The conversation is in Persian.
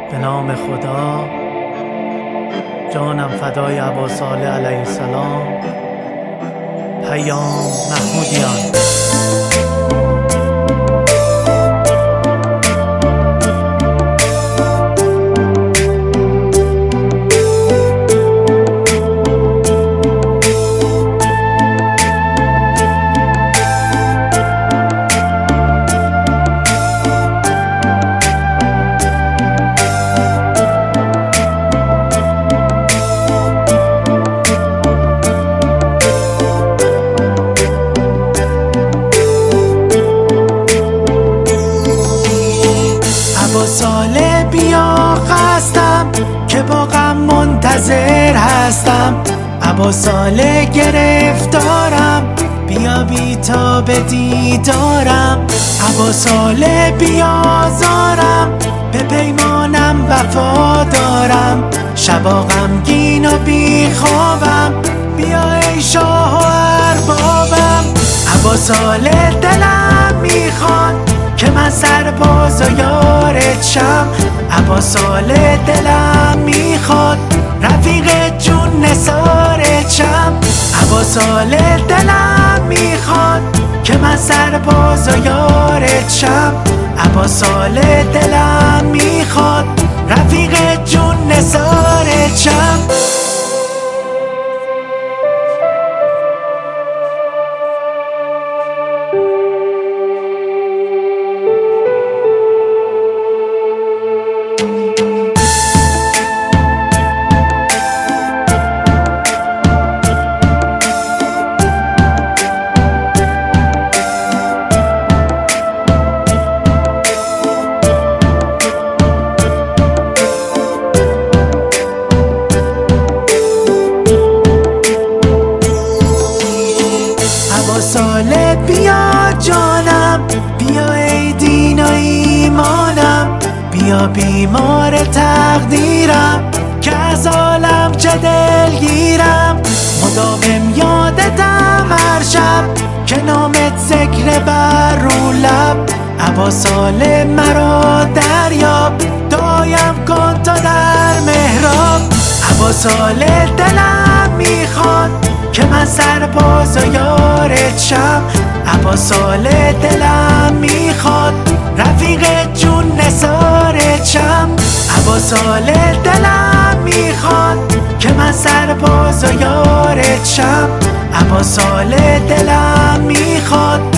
به نام خدا، جانم فدای ابا صالح علیه السلام. پیام محمودیان. ابا صالح بیا خستم که با غم منتظر هستم. ابا صالح گرفتارم، بیا بی تا به دیدارم. ابا صالح بیا زارم، به پیمانم وفا دارم. شبا غمگین و بی خوابم، بیا ای شاه و اربابم. ابا صالح دلم میخواد که من سرباز و یارت شم. ابا صالح دلم میخواد رفیق جون نثارت شم. ابا صالح دلم میخواد که من سرباز و یارت شم. ابا صالح دلم میخواد رفیق جون نثارت شم. ابا صالح بیا جانم، بیا ای دین و ایمانم. بیا بیمار تقدیرم که از عالم چه دلگیرم. مداوم یادتم هر شب که نامت ذکر بر رو لب. ابا صالح مرا دریاب، دایم کن تا در محراب. ابا صالح دلم میخواد که من سرباز و یارت شم. ابا صالح دلم میخواد رفیق جون نثارت شم. ابا صالح دلم میخواد که من سرباز و یارت شم. ابا صالح دلم میخواد